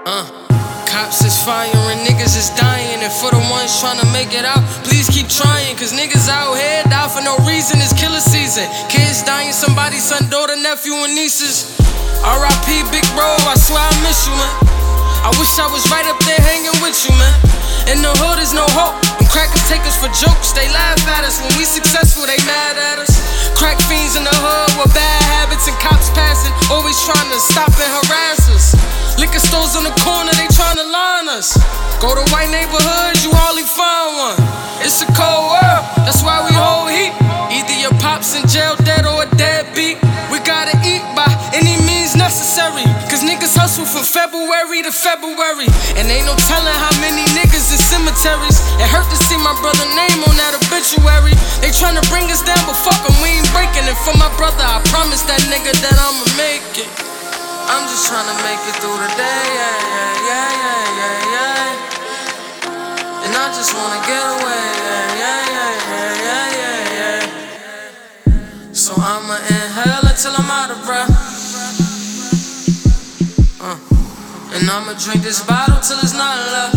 Uh, Cops is firing, niggas is dying. And for the ones trying to make it out, please keep trying. Cause niggas out here die for no reason, it's killer season. Kids dying, somebody, son, daughter, nephew, and nieces. R.I.P. Big Bro, I swear I miss you, man. I wish I was right up there hanging with you, man. In the hood is no hope, and crackers take us for jokes. They laugh at us when we successful, they mad at us. Crack fiends in the hood with bad habits and cops passing, always trying to stop and harass us. Liquor stores on the corner, they trying to line us. Go to white neighborhoods, you hardly find one. It's a cold world, that's why we hold heat. Either your pops in jail dead or a deadbeat. We gotta eat by any means necessary, cause niggas hustle from February to February. And ain't no telling how many niggas in cemeteries. It hurt to see my brother name on that obituary. They tryna bring us down, but fuck 'em, we ain't breaking it. For my brother, I promise that nigga that I'ma make it. I'm just tryna make it through the day, yeah. And I just wanna get away, yeah. So I'ma inhale until I'm out of breath. And I'ma drink this bottle till it's not left.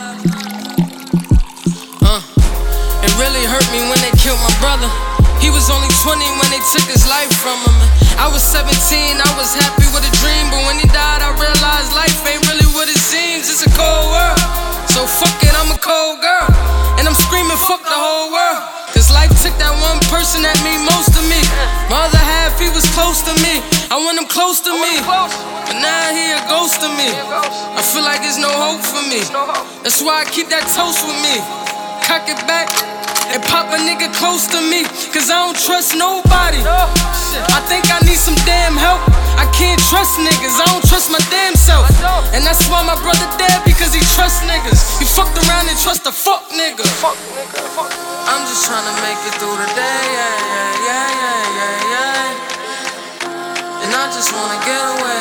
It really hurt me when they killed my brother. He was only 20 when they took his life from him. I was 17, I was happy with a dream. But when he died, I realized life ain't really what it seems. It's a cold world, so fuck it, I'm a cold girl. And I'm screaming fuck the whole world, cause life took that one person that mean most to me. My other half, he was close to me, I want him close to me. But now he a ghost to me, I feel like there's no hope for me. That's why I keep that toast with me. Cock it back and pop a nigga close to me, cause I don't trust nobody. I think I need some damn help. I can't trust niggas, I don't trust my damn self. And that's why my brother dead, because he trusts niggas. He fucked around and trust a fuck nigga. I'm just tryna make it through the day, yeah. And I just wanna get away,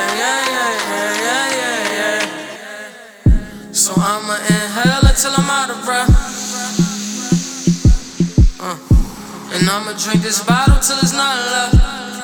yeah. So I'ma inhale until I'm out of breath. And I'ma drink this bottle till it's not left.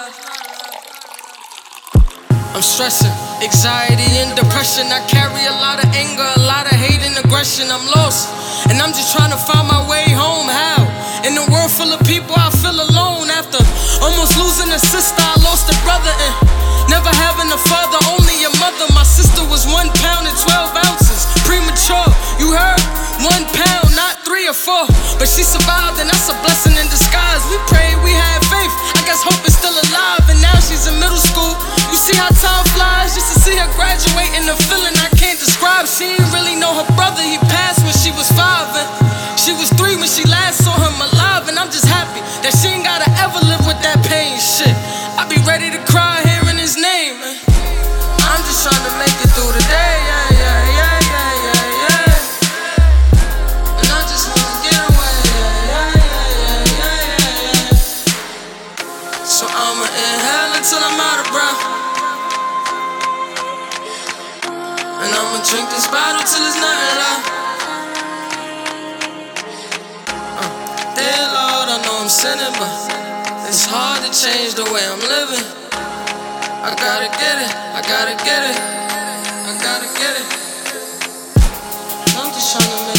I'm stressing, anxiety and depression. I carry a lot of anger, a lot of hate and aggression. I'm lost, and I'm just trying to find my way home. How? In a world full of people, I feel alone. After almost losing a sister, I lost a brother. And never having a father, only a mother. My sister was 1 pound and 12 ounces. Premature, you heard? 1 pound, not 3 or 4. But she survived, and that's a blessing in disguise. We prayed, we had faith, I guess hope is still alive. And now she's in middle school. You see how time flies, just to see her graduate, and the feeling I can't describe. She didn't really know her brother, he passed when she was 5. And she was 3 when she last saw him alive. And I'm just happy that she ain't gotta ever live with that pain. Shit, I be ready to cry hearing his name, man. I'm just trying to make it through the day, yeah. And I just wanna get away, yeah. So I'ma inhale until I'm out of breath. And I'ma drink this bottle till it's nothing left. Dear Lord, I know I'm sinning, but it's hard to change the way I'm living. I gotta get it. I'm just trying to